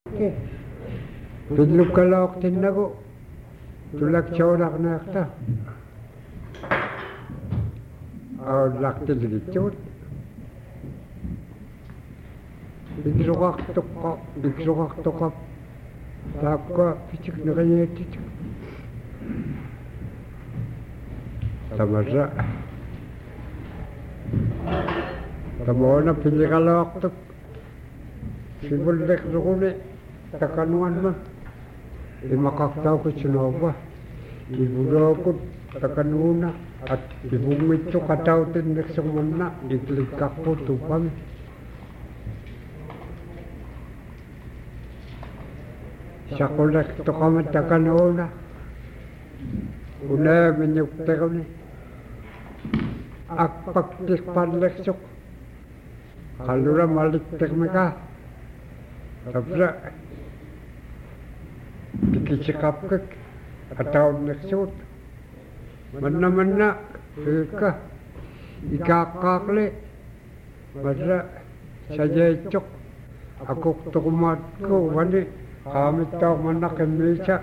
Pidlok kalok tinago. Tulak chorak nakta. Lakti ligit. Biglokak tokap. Takwa pichik na kanyetit. Tamarra. Tamona pilikalok tok. Sibulbek rukune. Takanuan man. Imakaktaw ko sinoba. Ibudokot takanuna. At ibumit to kataw tindak sa mana. Iklikak po tupang. Sakulak to kamat takanuna. Una minyukta kami. Akpaktik panleksok. Kalura maliktek meka. Tapra. Dikisikapkak. Ataw neksot. Mana-mana. Ika. Ikakakli. Madra. Sajecok. Akuk tukumat ko. Wani. Kamit taw mana kemisa.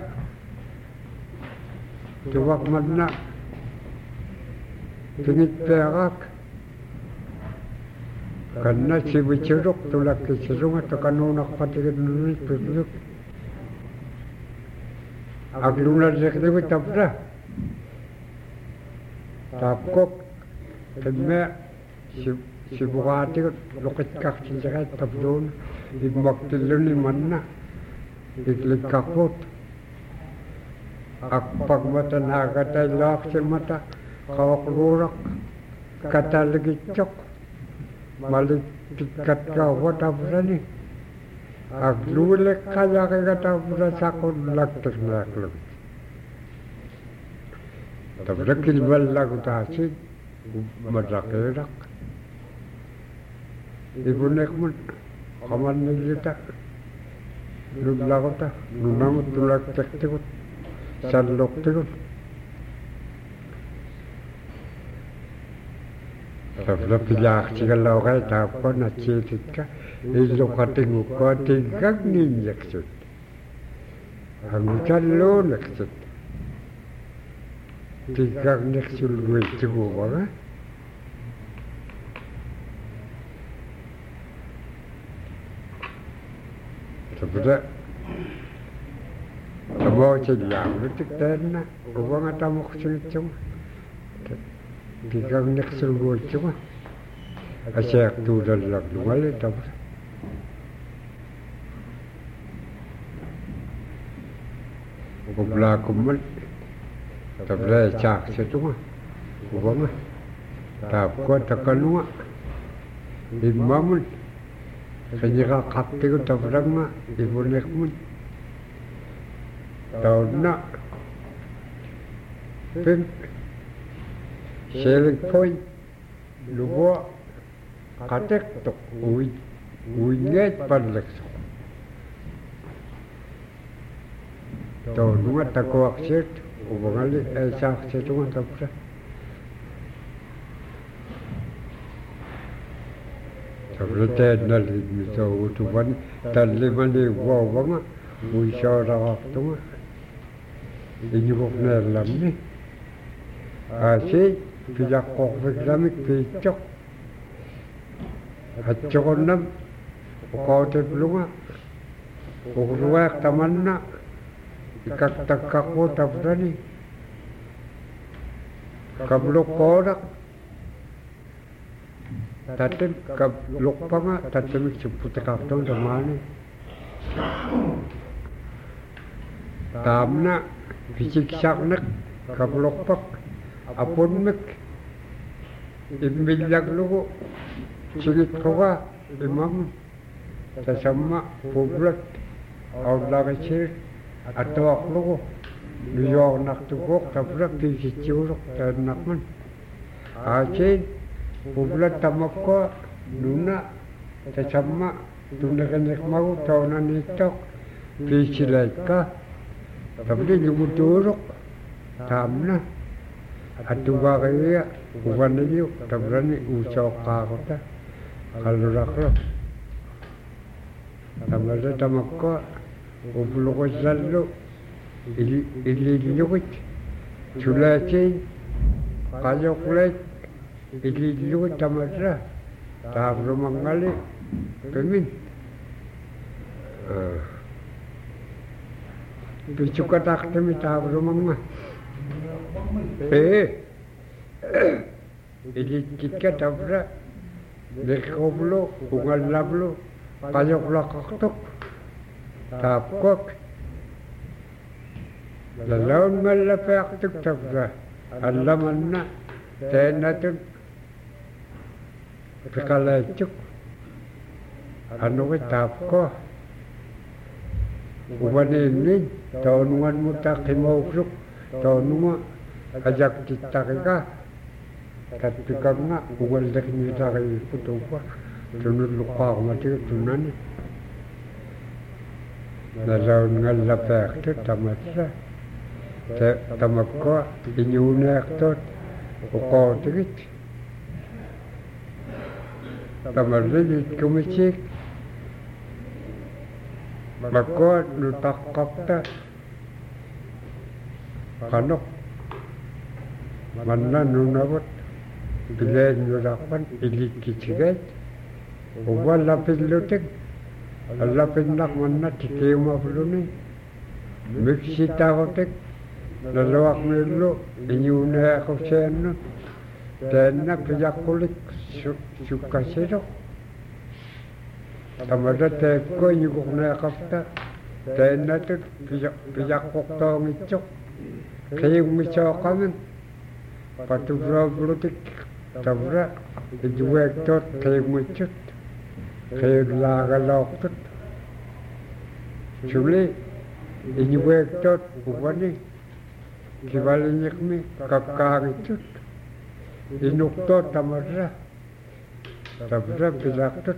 Tuwak mana. Tingit perak. Karena si biceruk tulak kisirunga takanunak patigid nunit pidluk. Agluna zekdewi tabra. Tapkok. Temme si bukati lukit kak sinjakat tabdoon. Ibmaktilun manna. Iklik kakot. Akpag mata nakatay lak si mata. Kawaklurak. Kataligitchok. Malik tikat kawat abrani. Aglulek kaya kaya tabra sakon laktek nakluk. Tabra kilbal lagu tasid. Madakirak. Ibunek mo. Kaman nilita. Luglakota. Nunamot tulak tektikot. Salok tikot. Tabla pilak cikal laukai tapko na citit ka. Ilo katingu ko tingkag ninyaksut. Hangucan lo naksut. Tingkag naksul gue ciku waka. Tabla. Tabo cilang lutik tena. Uwang atamok singcung. Tingkag naksul gue ciku. Asyak tu dalak lumali tabla. Kubla kumal. Tabla cak setunga. Kubanga. Tapko takanua. Imamun. Kanyaka kapti ko tabranga. Ibunek mun. Taon na. Pim. Selling point. Lubo. Katek tok. Uinget panleksok. Tahu nunga takuak set, ubangali sak setunga tapra. Tapra ted nali mito utuban tali mali wawanga uisara waktunga. Inyukok nerlamni. Asi pijak kok fikramik pijak. Hatchokonnam ukaute plunga. Ukruak tamanna. Ikak-takak mo tabrani. Kablok korak. Tatim kablok pa nga. Tatim iksuputikak tong damani. Tamna. Pisiksak-nak. Kablok pak. Apon-mek. Imbilag lugo. Singit ko ka. Imam. Sasama. Publat. Aulakasir. Atau aku New nak tukok tabrak di sicuruk dan nakman. Aceh bulan tamakko nuna tasama tunakan mau tahunan itu di silaika. Tapi di muturuk tamna atu bagaya bukan itu tabrani usok kakota kalau rakro. Tamara tamakko ubluqussallu ilillugut sulatin qaluqlat ilillugut tamara taabrumangali pemin pichukatakmi taabrumanga ilikkitka tabra lekoblu ungallablu qaluqlaqaqtuq taapkok lalaun mallapaaqtuk tabra allamanna teenatun pikalaicuk anuki taapko ubaninnin taunungan mo takimaukruk taununga ajak titakika tapikam nga ugaldak nita kayo putupa tunod lupa ako matiyo tunani nalaun nga lapakto tamatra tamakko inyunaktot ukotikit tamarlit kumisik makko nutakapta kanok manna nunabot bilen nurapan ilikkitsigat uwa lapillutik allapinnak manna tikimafluni miksitakotik nalawak nillo inyunako senno tenna piyakulik sukasiro tamada teko inyukuknakapta tenna tut piyakuktongitsok kiyumisokamin patubrooblutik tabra ijuwektot kiyumichut kiyuglagaloktut suli ijuwektot ubani kibalinyikmi kakkagichut inuktot tamarra tabra piyaktut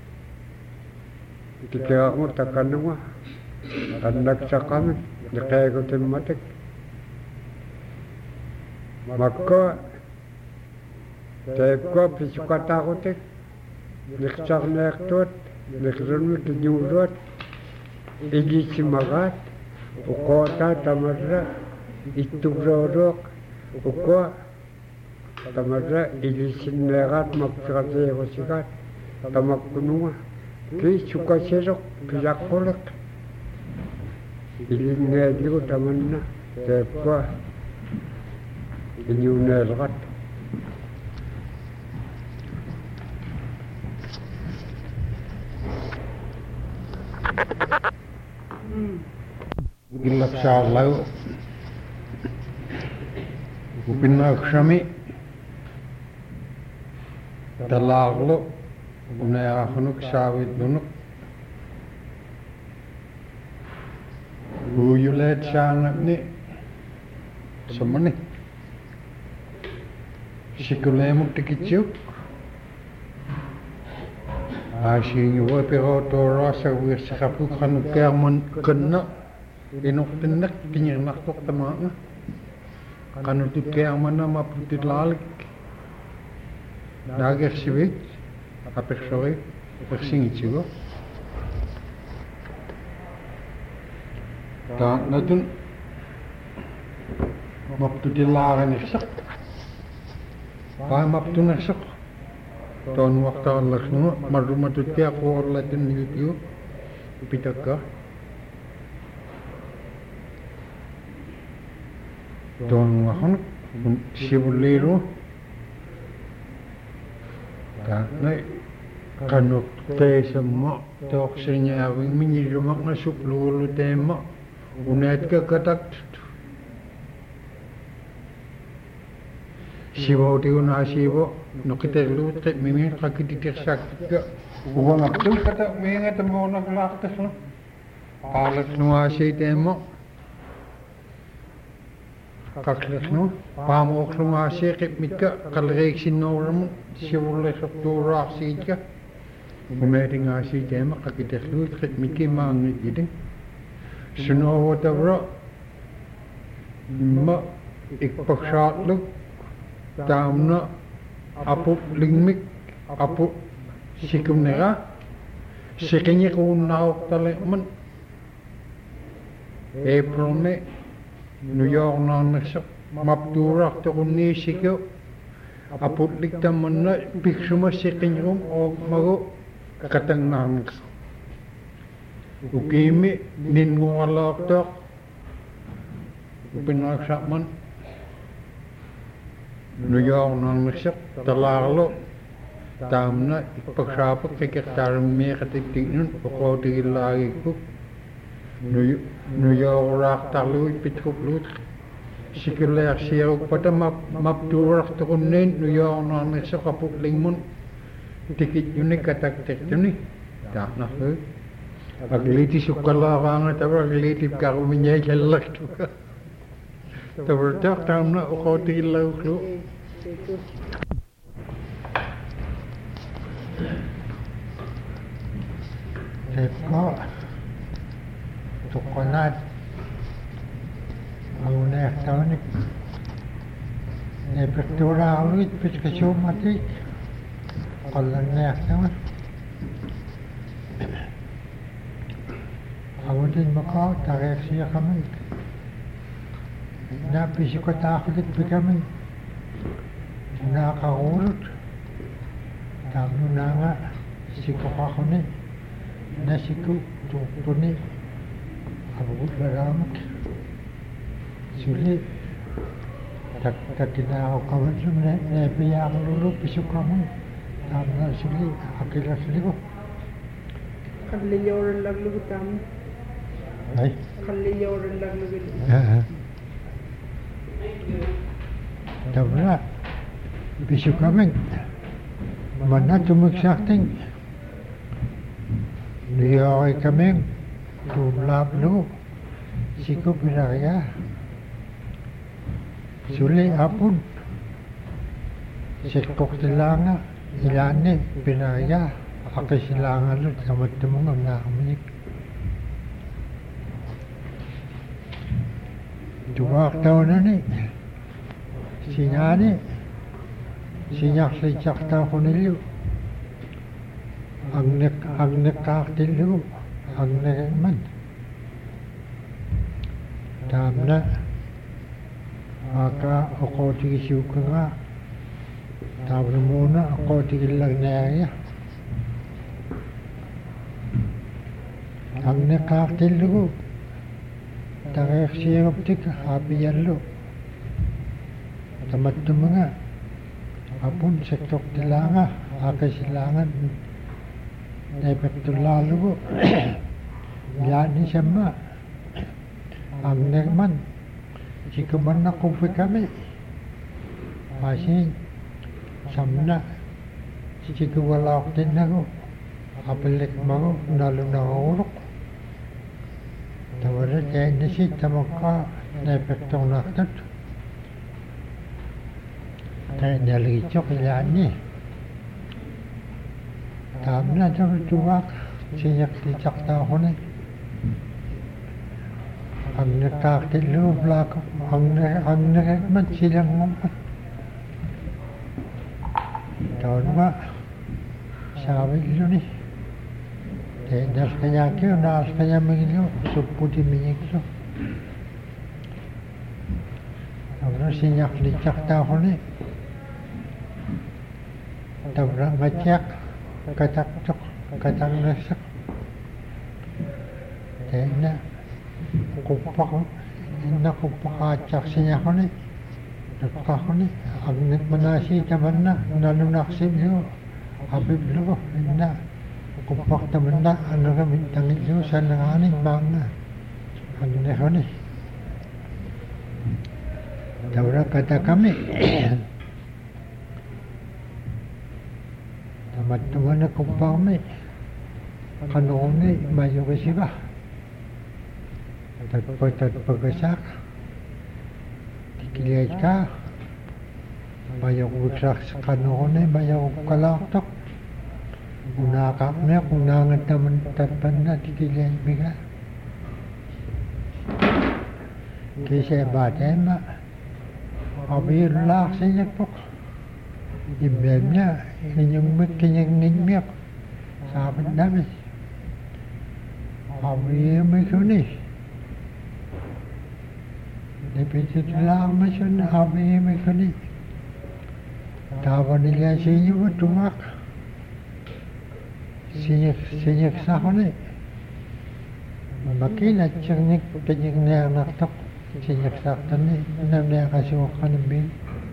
tikiakmo takanunga annaksakamin nikaikutimmatik makko tepko pisukatakutik niksaknektot nikrunut inyurot igisimagat ukota tamarra ittugrorok uko tamarra igisinnegat maksikatekusigat tamakkununga ki sukasirok piyakkulak ilinneeliku tamanna tepko inyunelgat Gillapsaallau upinnaksami talaaqlu unaaqnuk saavitnunuk uyuleet saangapni samani sikuleemuk tikitsuk aasiinguwa piqootuuraasa uirsaqapukqanukkearmun qanna inuktinnak kiñirnartoq tamaanga qanututkearmana maputilaalik naagersivit apersori persingitsigo taanatun maptutilaaranirsaq paamaptunersaq toonnuartaallarsnuma marrumatutkeaquorlatun YouTube pitakka toonnuarnuk sivulliiru taanai qanuk teesamma toorsiñaavimmiñillumaq nasupluulu teemma unaatka kataktut sivoutigunasiivo noqiterluut qimmimin qakititirsaakkikka uvangaptul kata miingatamoornaqlaartaslu qaalatnuaasiiteemmo qaqlernu paamuoqlumaasii qipmitka qalriiksinnouramun sivullersortuuraarsiitka umeetingaasiiteemma qakiterluut qipmikki maangitjitin sunoovotavra imma ikpaksaarluk taamna apu lingmik apu sikumnera Sikinya kunaok taleman. April me. New York nanak mapturak to kunisiko. Aputlik taman na piksuma sikinya o mago katang nanak. Ukimi ningungalak tok. Pinagsaman. New York nanak talalo. Tamna ipagsapat kay katarmi katitignon o lagi ko New York rak talo ipituplut sikilak siya pada mapturak to kunin New York na nasa kaputling mon tikit yun ni kataktik yun ni tak na ho pagliti sukala ka nga tawa pagliti ka kuminyay lalak to ka tawa tak tamna o tilaw ko Teko tukonat Aune tahun ini bertura aluit berkecil mati kalau tahun awalin maka tarik siya kami nabi si kota akulit kami nakahurut tamu nanga si kokakone nasiku tuni abut beramak sulit tak kena kawan semua biar lulu pisuk kamu tamna sulit akilah sulit Kalli yoren laglu tam ay kalli yoren laglu tamna pisuk kamu mana tumik sakting Niyoy kami tumlap no siku pinaya suli apun sikok tilanga ilani pinaya akisilangan lu sama temung na kami dua tahun ni sinyak tahun ini ang nakaktilu ang nakaman tamna maka ako tigisuka nga tamna muna ako tigilang naya ang nakaktilu takak siya kaptik hapiyan lo tamat na mga apun sektok tilanga akasilangan betul lalu yani sama ang naman jika mana kumpul kami masih samna jika walak din ako apalik mau nalu nahulok tawara kaya nasi tamaka betul naktat kaya naligicok yani tamna jam tuak siyak dicak tahun ni ang nakaktilu blak ang man silang ngumpat tahun ma sabi ilo ni nas kanya kyo nas kanya mingilo suputi minyiklo tamna siyak dicak tahun ni tamna ngacak katak katang nasak tena kupak na kupakacak siya ko ni nakako ni agnet manasi taman na nanunaksim yo habib lo na kupak taman na ano kami tangit yo sa nanganing banga agnet ko ni tawra kata kami tamat-taman na kumpame kanone mayo kasi ba pagkasak tikilay ka mayo kusak sa kanone mayo kalaktok unakak na kunangan taman tatpan na tikilay biga kasi batema abirlak sa nyakpok Ibem niya, inyong ngimyak, sabi namin, Abi mekoni. Repeated lang mission abi mekoni. Tawa nila sinyo tumak. Sinyak sahone. Makina changnik kanyang niya naktak. Sinyak saktani niya kasukan ng bin.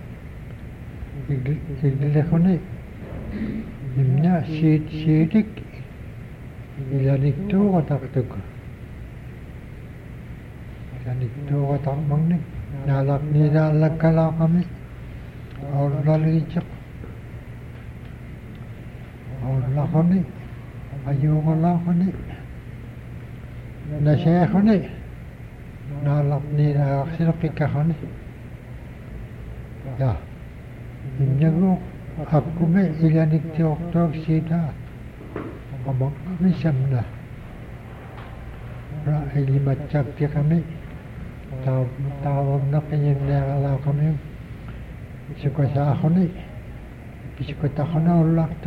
Igilekoni. Nimnya sidik. Ilanik to kataktuk. Ilanik to katakmang ni. Nalak kala kami. Allah licak. Allah kami. Ayung Allah kami. Nasya kami. Nalak silapika kami. Ya. Nimnya ko. Aku me ilanik to sida. Abang kami samna. Ini macam dia kami. Tahu nak yang dia kami. Suka sah ni. Suka tak kena Allah tak.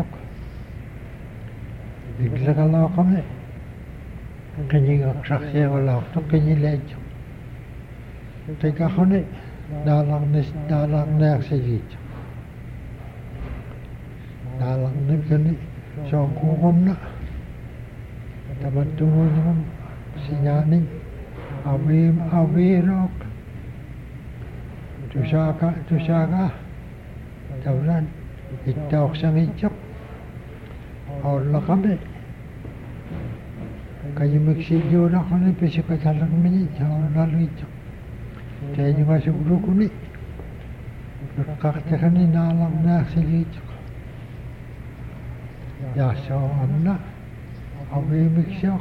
Bila kalau kami. Kini saksi Allah tak kini lejak. Tiga kami. Dalam nak sejak. Dalam ni kini. So kukum na tamat tungo naman sinyani abirok tusaka tawlan itawak sang itsak Allah kami kayo magsigyo na kami pisikatalang minit Allah itsak kaya nyo nga sugro ko ni kakatakan ni nalang na silit Ya soalnya, abi miksyok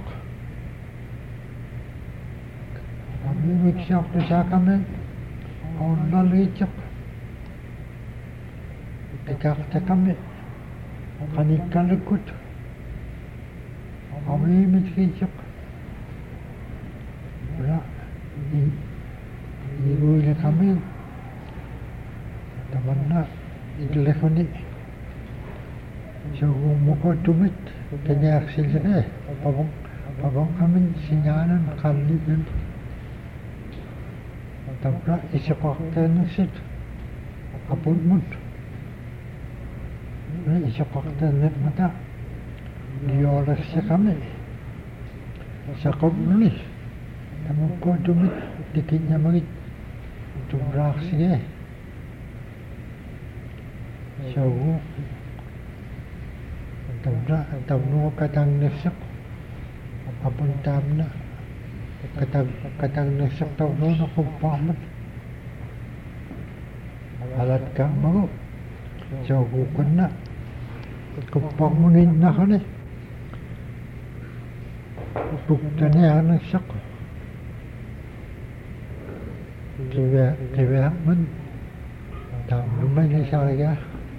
tu sa kami, Allah licak, tikak kami, kanikal ikut, abi miksyok, berak, ibu kami, teman nak, teleponik. So mukha tumit kanya aksilre pabong kami sinyanan kalian tapra isapaktan sit appointment isapaktan net mata diolah kami sakop ni mukha tumit dikitnya magit tumrak sige so Tawno katang nasak apuntam na katang nasak tawno na kumpaman alat ka mo so bukan na kumpamunin na kani bukta niya nasak kaya man tawno may nasaya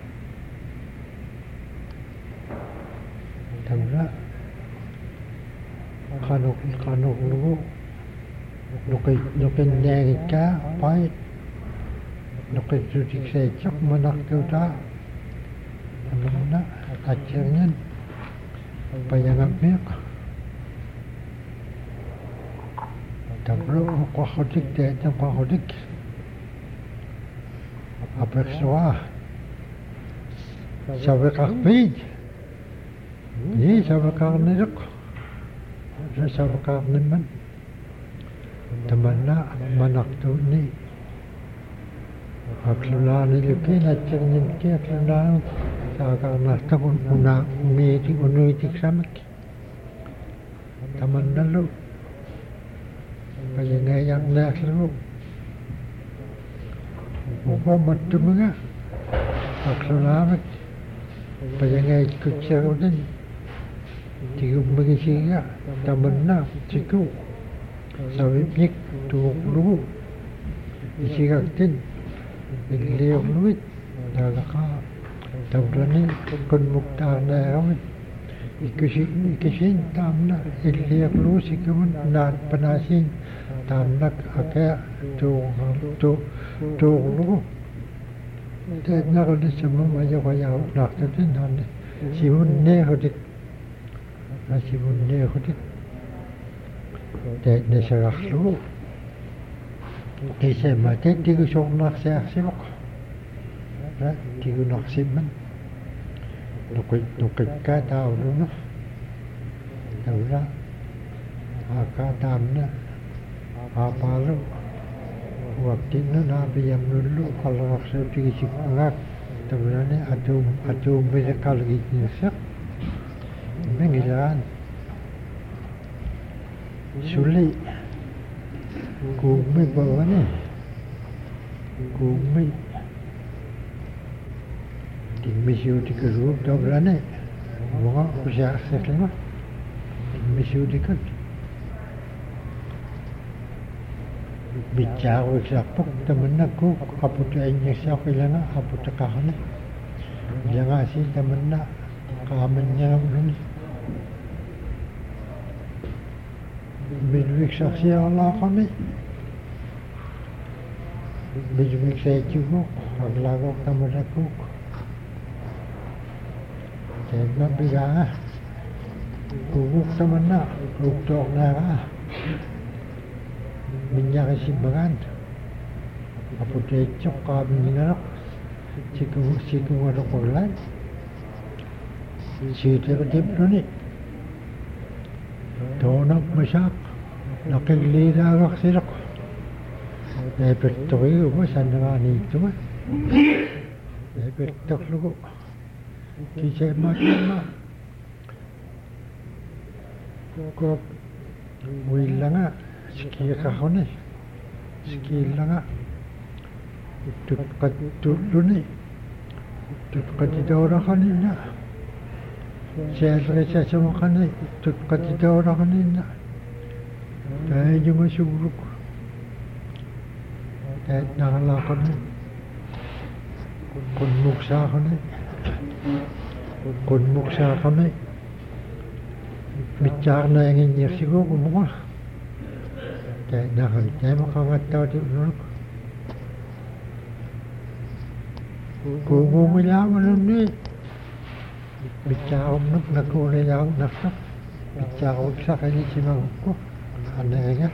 Tawla kanok lugo nukin nyagit ka pahit nukin sudik secok manak tuta naman na katsir niyan payangap niyak tablo kwakodik dito kwakodik apeksuwa sabi kakpid Ini sabakar nilok, sabakar naman, teman na manak tu ni, aklula nilukin at cermin ki aklula, sabakar na takun umiitik samak, teman na lo, kaya ngayon na aklula, mukha matumuga, aklula mak, kaya ngayon kutsaro din. Tiga magisiga, taman na, siku, sawipnik, tuwak lugo, isigag din, nagliyok luwit, nalaka, tabranin, kunmukta na kami, ikisin, tam na, iliyok lugo, sikaman, naat panasin, tam na, akaya, tuwak lugo. Dahil nakalit sa mga ayaw, naktatin, simun ne, hodik, Nasibun dia khudik Nesararlu. Isema tigu sornarsiarsiloq. Tigu narsimman. Nukikka taulunu. Taula. Aka taamna. Apalu. Waktinna nabiyamnullu qallararsuutigisikkugaak. Taulani atum bisakalgitnisaq. Mengilaan. Suli kuumi bawane kuumi dimisiutikasuuk taulane moga usiarsiqlima dimisiutikat bitjaaruiksarpuk tamannaku aputu ainnissiaqilanga aputaqarne ilangasi tamanna qaamanniramluni Bijwiksaksialaaqami bijwiksaitiguq aglagoq tamarakuq teedma bigaa kuguq tamanna uqtoornaagaa minñarisimagaan aputeitsoq qaaminniganeq sikuganequllaan siitertipnuni Toonak masak nakikliilaagarsileq naipattoriugu sanneraniittuga naipattorlugu kiseemaattamma kop uillanga skiiqarruni skiillanga tutqattulluni tutqatitooraqaninna Sialrisasumaqani tutqatitooraqaninna taajungasuuruk taatnaralaaqani qunmuqsaaqami mitsaarnaanginnirsiguuqumuqa taatnarali taamaqangattaatiununuk kuuguumilaangalunni Bicaarumnuk nakuuliyaarnarsuq bicaaruksaqilissimagukku aneriga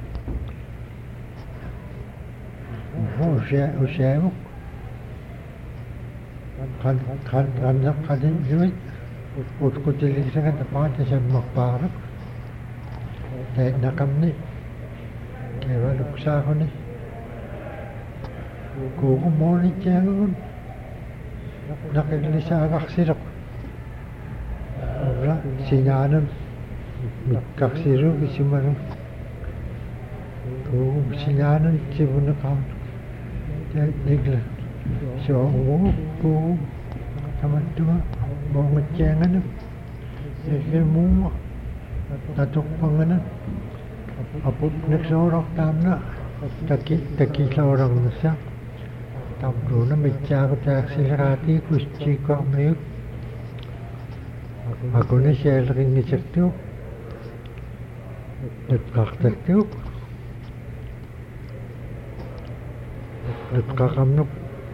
usiavuk qanneqqalinnuit utqutilissaga tapaatasammarpaaruk taatnaqamni kevaluksaaxuni kuugumoonittiagugun naqillisaagarsileq Ora sinanam mikkaksiru kisimanam sinanam sibunaqam negla so tamattua mongatjanganam negmu tatukpangana aput neksoraq taamna takilaorarnassa tamruna mitsaaqutaarsileraati kustiiqarmiuk Aku ni sialringisartuq nutqartartuq nutqaqamnuq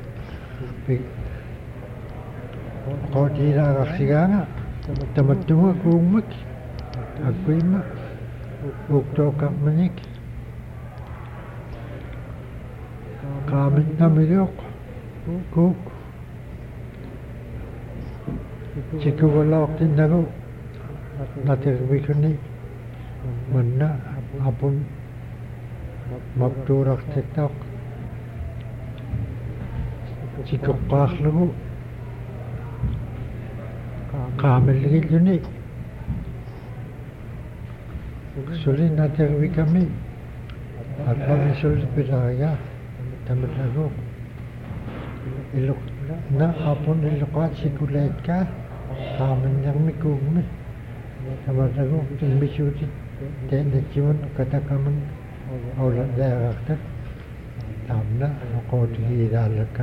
qotiilaagarsigaanga tamattunga kuummak akkuimma uqtooqarmanik qaamitnamiluq kuuk Sikugalaaqtinnagu natirvikuni manna apun maptuurartittaq sikuqqaarlugu qaamalligilluni suli natirvikami alpami sulpilaaga tamallagu na apun illuqaat sikulaitkaa qaamanniarmikuugmi tamallagu tilmisuuti teennatsimut katakaman aulalaarartak taamna noqootigiilaallakka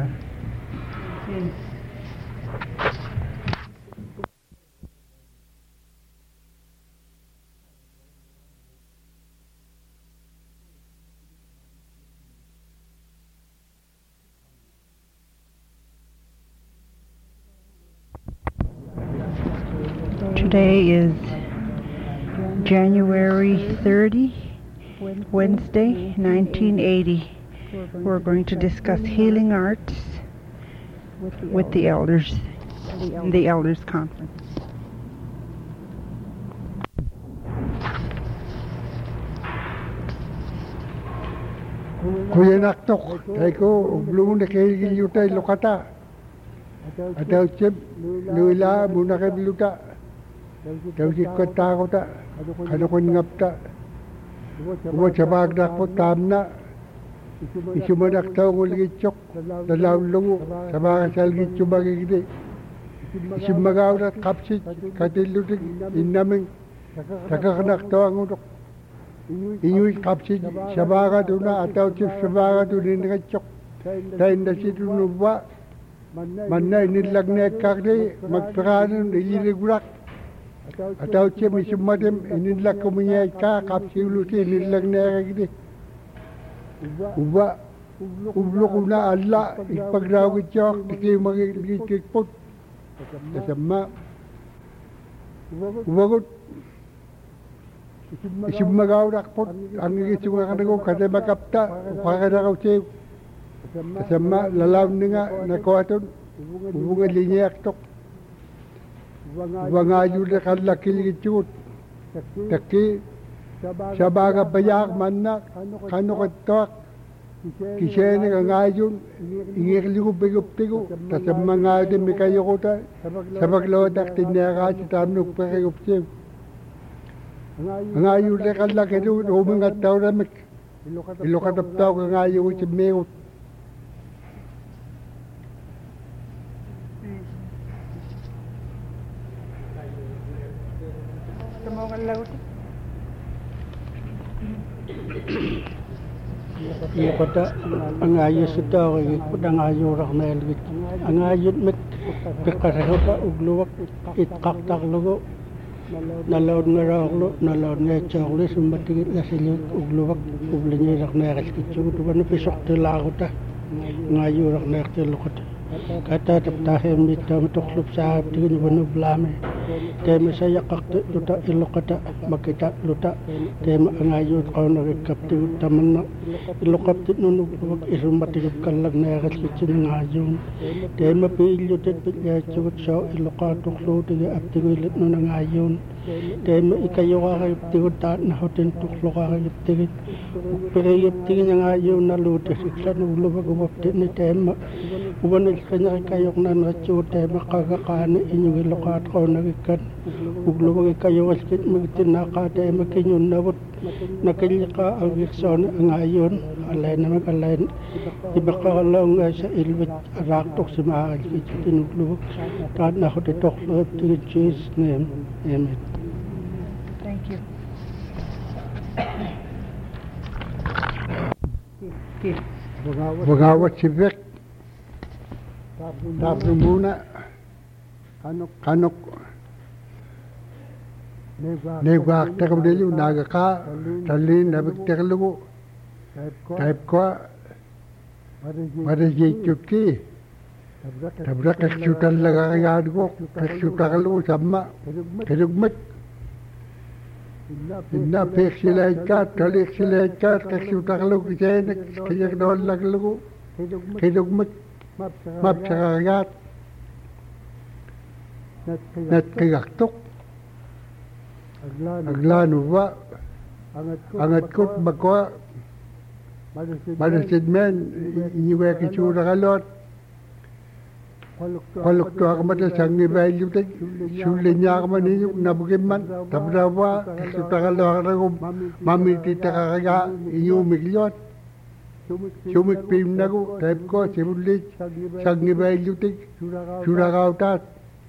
Today is January 30, Wednesday, 1980. We're going to discuss healing arts with the elders in the elders conference. Kuyanaktok, taiko blue na kay yutay lokata. Ataw chip luila muna kay bluta. Taw sikota ko ta. Ano ko ngapta. Uwa chabag na ko tamna. Isumanak taw ko ligitsok. Dalaw lungo. Sabaka salgit chubagigdi. Isumagaw na kapsit. Katilutik inaming. Takakanak taw ang utok. Inyuit kapsit sabaga tuna ataw chip sabaga tunin ngachok. Tayo na si tunuba. Manna inilag na kakde magpiranan ilirigurak. Ataw chip isumadim inilag kumunyay ka kapsiluti inilag na kakde. Uba ublo ko na ala ipagrawit chok diki magigikikpot. Kasama ubagot Isumagaw rakpot ang isunga ko kada makapta pakada ko siya kasama lalaw nga nakuaton ubunga linyak tok ubanga yuda kalakil gitsut taki sabaga bayak manna kano katok kisene nga ngayon ingirligo bigup-tigo kasama nga din mikayo ko ta sabaglodak tinaka si tamnok pakigup siya ngayon na kalaki doon, umangat daw namin. Ilokatap daw ka ngayon si Mayot. Iya kata angayos ito ako ikut angayorak na elgit. Angayot met pekareho pa ugluwak itkaktak lugo. Nalaud nga raklo, nalaud nga chaklo, sumbatigit la silyot, ugluwak, ublinyirak na yakiskitsu, tuwa na pisok tila ako ta, ngayurak na yaktilukot. Kata taptahe mita matuklop sa tigin wano blame, tema sa yakakta luta ilokata, makita luta, tema angayot kao nakikaptigot taman na, ilokaptit nun ugluwak, isumbatigit kalag na yakiskitsu ng ngayon, tema piilyotit pilyatsugot sa ilokatuklo, tiga aptigoilit nun ng ngayon, tema ikayo kakayaptigot taat na hotin tuklo kakayaptigit, upirayaptigin ng ngayon na lutis, iklan ugluwak umaptit ni tema, uwan kanya kayok na natsuta makakakana inyong ilokat ko nagikan ugluwag kayo askit magtinaka tayo makinyon nawot nakilya ka ang ikson ang ayon alay na mag-alay iba ka lang sa ilwit araktok si mahal kitsutin ugluwag tahan ako titok loob tigit Jesus name amen. Thank you. Bagawat si Vic. Tapos muna, kanok, negwakta ka dili, nagaka, talin, nabigterlugo, type ko, marajikot ki, tabra kaksyutan laga kayad ko, kaksyutan ka lugo, sama, kadugmat, inna peksilay ka, talik silay ka, kaksyutan ka lugo, kaya doon lang lugo, kadugmat, mapsakagat nat kagaktok aglano ba angat ko bagko madasid men inyuwe kitsura kalot kolok to ako matasang ni value tag sulit niya ako maninyo nabugiman tabrawa kisuta kalot ako mamitita kakaga inyumiglot Sumik pim na ko, type ko, simulit, sangi ba ilutik, surakautat.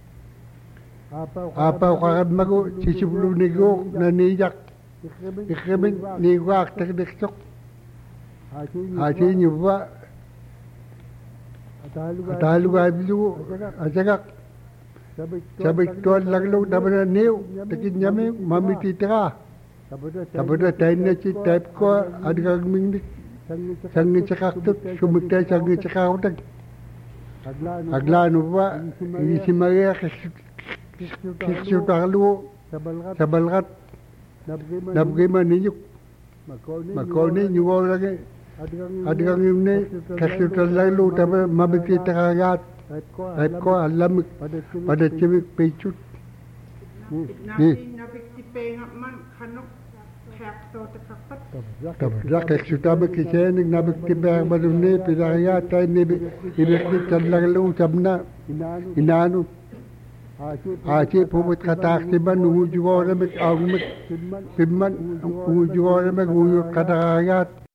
Apaw kakad mago, sisiblo ni ko, naniyak. Ikimin, ni ko aktak deksok. Ati nyo ba? Atalo ka bilo, asagak. Sabik tuan laglaw naman na niyo, takin niya may mamitita ka. Sabada tayo na si type ko, adikagming sangi cakaktot, sumikta sangi cakaktot. Aglano ba, ini si Maria kiksutakalu sa balgat. nabgima ninyuk makoni nyugolage adgang yumne kasutalalu tabe mabiti takayat at ko alamik pada cibik pechut ni tabrak eksutabe kisenik nabik tibak badumne pidayat tay ni ibik talalu tabna inanu Aci pumut katak tiban ujugore mek agmet pimman ujugore mek uyuk katakayat